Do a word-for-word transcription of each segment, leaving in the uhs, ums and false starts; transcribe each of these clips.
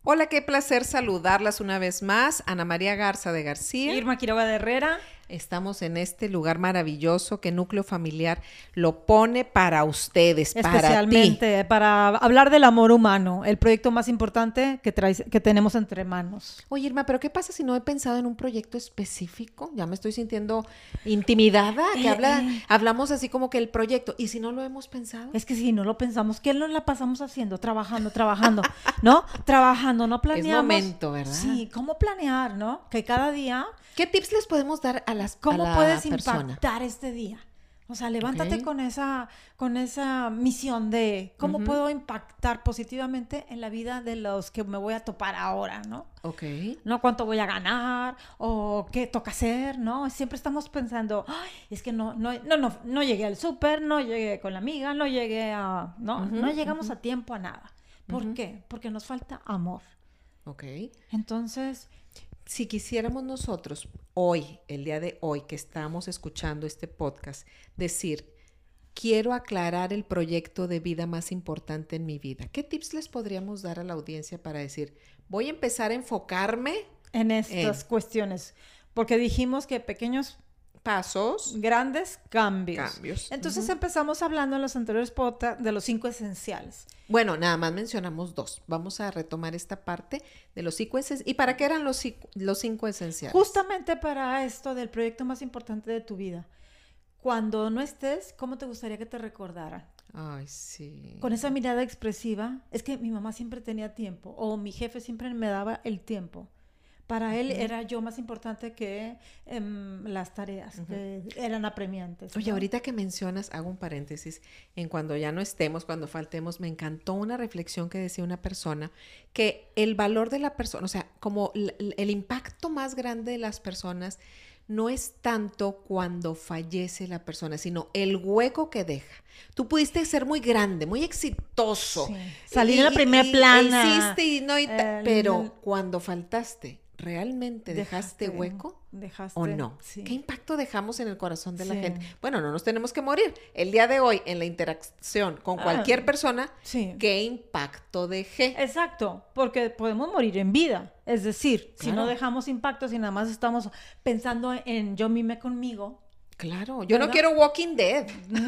Hola, qué placer saludarlas una vez más. Ana María Garza de García. Irma Quiroga de Herrera. Estamos en este lugar maravilloso que Núcleo Familiar lo pone para ustedes, para ti. Especialmente para hablar del amor humano, el proyecto más importante que, traes, que tenemos entre manos. Oye, Irma, ¿pero qué pasa si no he pensado en un proyecto específico? Ya me estoy sintiendo intimidada, que Eh, habla, eh. hablamos así como que el proyecto. ¿Y si no lo hemos pensado? Es que si no lo pensamos, ¿qué nos la pasamos haciendo? Trabajando, trabajando, ¿no? Trabajando, no planeamos. Es momento, ¿verdad? Sí, ¿cómo planear, no? Que cada día... ¿Qué tips les podemos dar a las ¿Cómo a la puedes persona? impactar este día? O sea, levántate Okay. con esa, con esa misión de cómo Uh-huh. puedo impactar positivamente en la vida de los que me voy a topar ahora, ¿no? Ok. No cuánto voy a ganar o qué toca hacer, ¿no? Siempre estamos pensando, ay, es que no, no, no, no, no llegué al súper, no llegué con la amiga, no llegué a... No, Uh-huh, no llegamos uh-huh. a tiempo a nada. ¿Por Uh-huh. qué? Porque nos falta amor. Ok. Entonces... Si quisiéramos nosotros hoy, el día de hoy que estamos escuchando este podcast, decir, quiero aclarar el proyecto de vida más importante en mi vida, ¿qué tips les podríamos dar a la audiencia para decir, voy a empezar a enfocarme en estas en cuestiones? Porque dijimos que pequeños pasos, grandes cambios. cambios? Entonces Uh-huh. empezamos hablando en los anteriores podcasts de los cinco esenciales. Bueno, nada más mencionamos dos. Vamos a retomar esta parte de los cinco esenciales. ¿Y para qué eran los, los cinco esenciales? Justamente para esto del proyecto más importante de tu vida. Cuando no estés, ¿cómo te gustaría que te recordaran? Ay, sí. Con esa mirada expresiva. Es que mi mamá siempre tenía tiempo o mi jefe siempre me daba el tiempo. Para él uh-huh. era yo más importante que um, las tareas uh-huh. que eran apremiantes. Oye, ¿no? Ahorita que mencionas, hago un paréntesis, en cuando ya no estemos, cuando faltemos, me encantó una reflexión que decía una persona, que el valor de la persona, o sea, como el, el impacto más grande de las personas no es tanto cuando fallece la persona, sino el hueco que deja. Tú pudiste ser muy grande, muy exitoso. Sí. Salir en la primera y, plana. E hiciste y no, y eh, pero el... cuando faltaste, ¿realmente dejaste, dejaste hueco? Dejaste, ¿O no? Sí. ¿Qué impacto dejamos en el corazón de sí. la gente? Bueno, no nos tenemos que morir. El día de hoy, en la interacción con cualquier ah, persona, sí. ¿qué impacto dejé? Exacto, porque podemos morir en vida. Es decir, claro. si no dejamos impacto, si nada más estamos pensando en yo mime conmigo. Claro, yo ¿verdad? no quiero Walking Dead.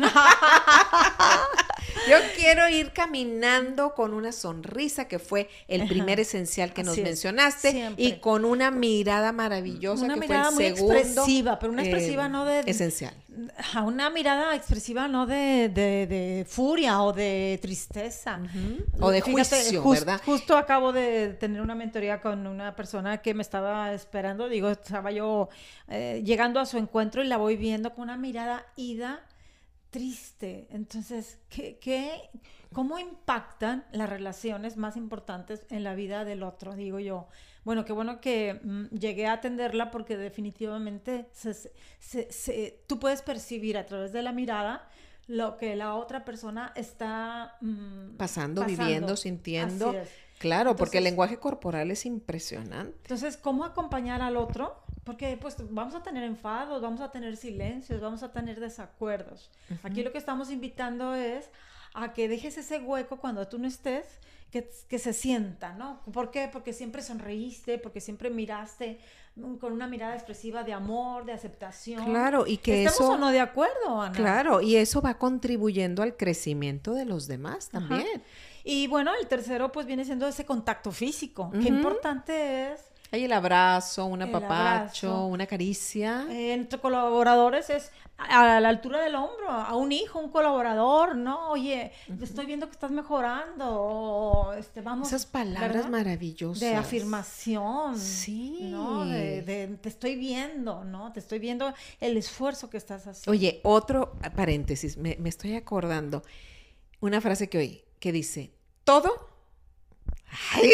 Yo quiero ir caminando con una sonrisa, que fue el Ajá. primer esencial que Así nos es. mencionaste, Siempre. y con una mirada maravillosa, una que mirada fue el muy segundo expresiva, pero una expresiva eh, no de esencial. A una mirada expresiva no de, de, de furia o de tristeza uh-huh. o de Fíjate, juicio, just, ¿verdad? Justo acabo de tener una mentoría con una persona que me estaba esperando, digo, estaba yo eh, llegando a su encuentro y la voy viendo con una mirada ida, triste. Entonces, ¿qué, qué, ¿cómo impactan las relaciones más importantes en la vida del otro? Digo yo. Bueno, qué bueno que mm, llegué a atenderla, porque definitivamente se, se, se, tú puedes percibir a través de la mirada lo que la otra persona está mm, pasando, pasando, viviendo, sintiendo. Así es. Claro, Entonces, porque el lenguaje corporal es impresionante. Entonces, ¿cómo acompañar al otro? Porque pues vamos a tener enfados, vamos a tener silencios, vamos a tener desacuerdos. Uh-huh. Aquí lo que estamos invitando es a que dejes ese hueco cuando tú no estés, que, que se sienta, ¿no? ¿Por qué? Porque siempre sonreíste, porque siempre miraste con una mirada expresiva de amor, de aceptación. Claro, y que ¿Estamos eso... o no de acuerdo, Ana? Claro, y eso va contribuyendo al crecimiento de los demás también. Ajá. Y bueno, el tercero pues viene siendo ese contacto físico. Uh-huh. Qué importante es... Hay el abrazo, un apapacho, abrazo. Una caricia. Eh, entre colaboradores es a la altura del hombro, a un hijo, un colaborador, ¿no? Oye, uh-huh. estoy viendo que estás mejorando, o este, vamos... Esas palabras, ¿verdad?, maravillosas. De afirmación. Sí. ¿No? De, de, te estoy viendo, ¿no? Te estoy viendo el esfuerzo que estás haciendo. Oye, otro paréntesis, me, me estoy acordando. Una frase que oí, que dice, todo... ¡Ay!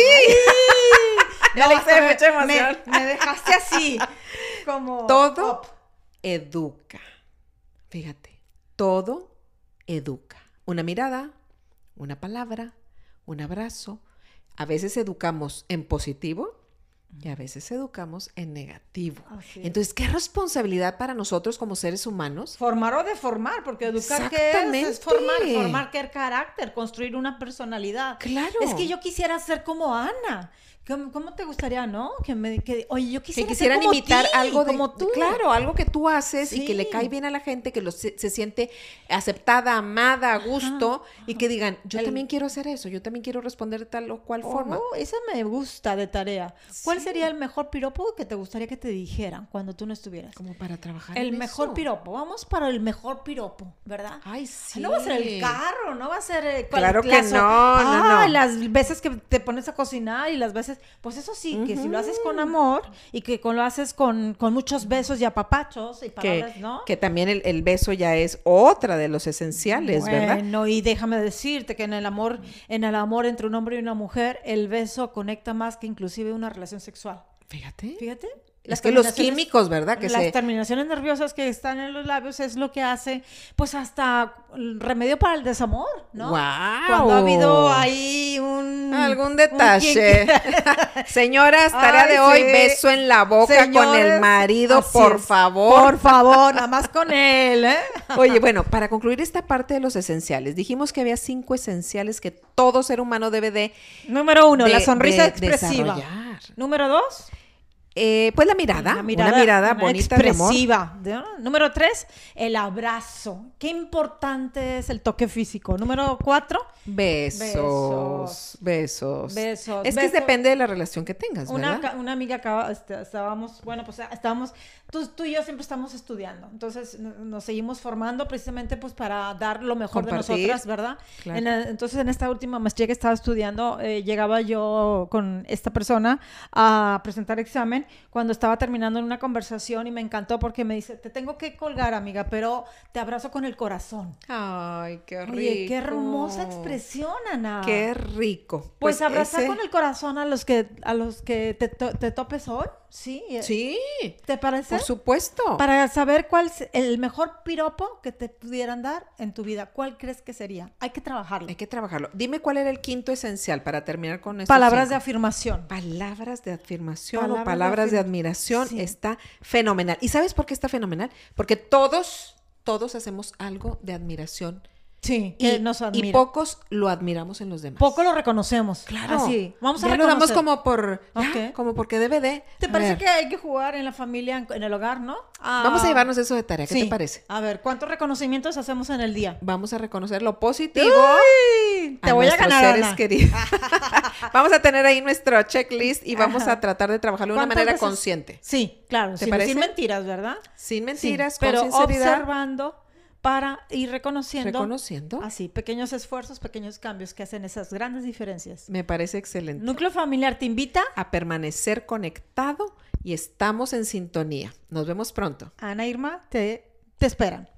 No, no sé, mucha emoción. Me, me dejaste así, como... Todo up. Educa. Fíjate, todo educa. Una mirada, una palabra, un abrazo. A veces educamos en positivo y a veces educamos en negativo. Así es. Entonces, ¿qué responsabilidad para nosotros como seres humanos? Formar o deformar, porque educar ¿qué es? Es formar, formar qué carácter, construir una personalidad. Claro. Es que yo quisiera ser como Ana. ¿Cómo, cómo te gustaría, no? Que me, que, oye, yo quisiera que quisieran ser como imitar ti, algo de, como tú. Claro, algo que tú haces Sí. y que le cae bien a la gente, que lo, se, se siente aceptada, amada, a gusto, ajá, y que digan, yo El... también quiero hacer eso, yo también quiero responder de tal o cual oh, forma. Esa me gusta de tarea. Sí. ¿Cuál sería el mejor piropo que te gustaría que te dijeran cuando tú no estuvieras? Como para trabajar El en mejor eso. piropo. Vamos para el mejor piropo, ¿verdad? Ay, sí. No va a ser el carro, no va a ser... El, claro las, que no, ah, no, no. Las veces que te pones a cocinar y las veces... Pues eso sí, que uh-huh. si lo haces con amor y que con, lo haces con, con muchos besos y apapachos y palabras, que, ¿no? Que también el, el beso ya es otra de los esenciales, bueno, ¿verdad? Bueno, y déjame decirte que en el amor, en el amor entre un hombre y una mujer, el beso conecta más que inclusive una relación sexual. Fíjate. Fíjate. Es que los químicos, ¿verdad? Que las se... terminaciones nerviosas que están en los labios es lo que hace, pues hasta remedio para el desamor, ¿no? ¡Wow! Cuando ha habido ahí un... Algún detalle. Un Señoras, tarea Ay, de hoy, sí. beso en la boca Señores, con el marido, por es. favor. Por favor, nada más con él, ¿eh? Oye, bueno, para concluir esta parte de los esenciales, dijimos que había cinco esenciales que todo ser humano debe de... Número uno, de, la sonrisa de expresiva. Desarrollar. Número dos... Eh, pues la mirada, la mirada, una mirada bonita, expresiva. De amor. Número tres, el abrazo. Qué importante es el toque físico. Número cuatro, besos. Besos. Besos. besos es besos. que depende de la relación que tengas, una, ¿verdad? Una amiga acaba, este, estábamos, bueno, pues estábamos, tú, tú y yo siempre estamos estudiando. Entonces nos seguimos formando precisamente pues para dar lo mejor Compartir. de nosotras, ¿verdad? Claro. En el, entonces en esta última maestría que estaba estudiando, eh, llegaba yo con esta persona a presentar examen cuando estaba terminando en una conversación y me encantó porque me dice, te tengo que colgar, amiga, pero te abrazo con el corazón. Ay, qué rico. Oye, qué hermosa expresión, Ana. Qué rico. Pues, pues abrazar ese... con el corazón a los que a los que te, to te topes hoy, sí. Sí. ¿Te parece? Por supuesto. Para saber cuál es el mejor piropo que te pudieran dar en tu vida, ¿cuál crees que sería? Hay que trabajarlo. Hay que trabajarlo. Dime cuál era el quinto esencial para terminar con esto. Palabras cinco. de afirmación. Palabras de afirmación palabras o palabras de, de admiración sí. está fenomenal. ¿Y sabes por qué está fenomenal? Porque todos, todos hacemos algo de admiración. Sí, y, nos admira. y pocos lo admiramos en los demás. Poco lo reconocemos. Claro. Así. Vamos a ya reconocer. lo damos como por, ya, okay. como porque debe de. ¿Te a parece ver. que hay que jugar en la familia, en, en el hogar, no? Ah, Vamos a llevarnos eso de tarea. ¿Qué sí. te parece? A ver, ¿cuántos reconocimientos hacemos en el día? Vamos a reconocer lo positivo. Uy, te a voy a ganar, seres Ana. queridos. Vamos a tener ahí nuestro checklist y vamos Ajá. a tratar de trabajarlo de una manera veces? consciente. Sí, claro. ¿Te sin, parece? sin mentiras, ¿verdad? Sin mentiras, sí, con pero sinceridad. observando para ir reconociendo. Reconociendo. Así, pequeños esfuerzos, pequeños cambios que hacen esas grandes diferencias. Me parece excelente. Núcleo Familiar te invita a permanecer conectado y estamos en sintonía. Nos vemos pronto. Ana Irma, te, te esperan.